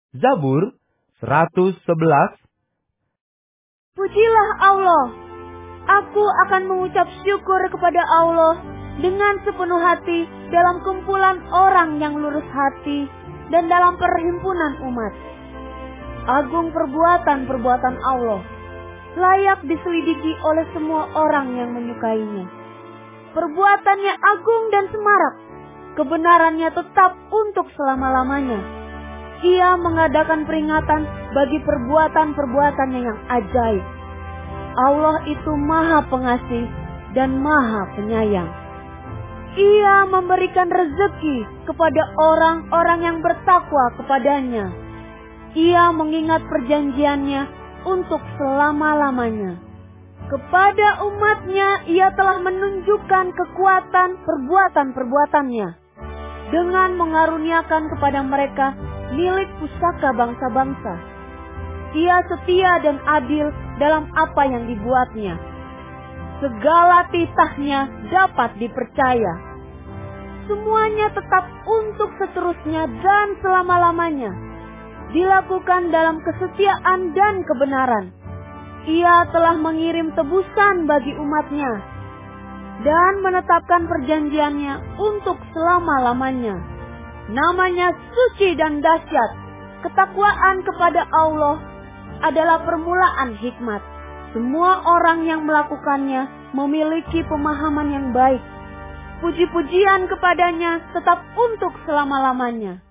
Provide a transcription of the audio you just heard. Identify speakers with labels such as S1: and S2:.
S1: Zabur 111.
S2: Pujilah Allah. Aku akan mengucap syukur kepada Allah dengan sepenuh hati dalam kumpulan orang yang lurus hati dan dalam perhimpunan umat. Agung perbuatan-perbuatan Allah, layak diselidiki oleh semua orang yang menyukainya. Perbuatannya agung dan semarak, kebenarannya tetap untuk selama-lamanya. Ia mengadakan peringatan bagi perbuatan-perbuatannya yang ajaib. Allah itu Maha Pengasih dan Maha Penyayang. Ia memberikan rezeki kepada orang-orang yang bertakwa kepadanya. Ia mengingat perjanjiannya untuk selama-lamanya. Kepada umatnya ia telah menunjukkan kekuatan perbuatan-perbuatannya dengan mengaruniakan kepada mereka milik pusaka bangsa-bangsa. Ia setia dan adil dalam apa yang dibuatnya. Segala titahnya dapat dipercaya. Semuanya tetap untuk seterusnya dan selama-lamanya. Dilakukan dalam kesetiaan dan kebenaran. Ia telah mengirim tebusan bagi umatnya dan menetapkan perjanjiannya untuk selama-lamanya. Namanya suci dan dahsyat. Ketakwaan kepada Allah adalah permulaan hikmat. Semua orang yang melakukannya memiliki pemahaman yang baik. Puji-pujian kepadanya tetap untuk selama-lamanya.